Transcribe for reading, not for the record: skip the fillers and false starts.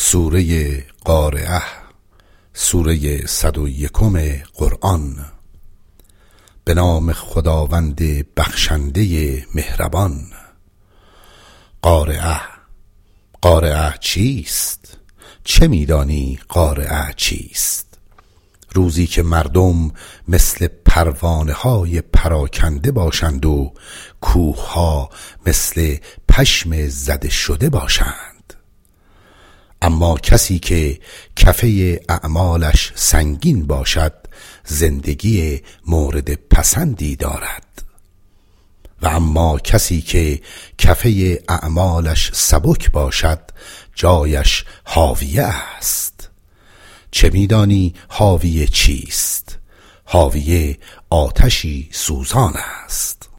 سوره قارعه، سوره 101 قرآن. به نام خداوند بخشنده مهربان. قارعه. قارعه چیست؟ چه میدانی قارعه چیست؟ روزی که مردم مثل پروانه های پراکنده باشند و کوه ها مثل پشم زده شده باشند. اما کسی که کفه اعمالش سنگین باشد زندگی مورد پسندی دارد، و اما کسی که کفه اعمالش سبک باشد جایش حاویه است. چه میدانی حاویه چیست؟ حاویه آتشی سوزان است.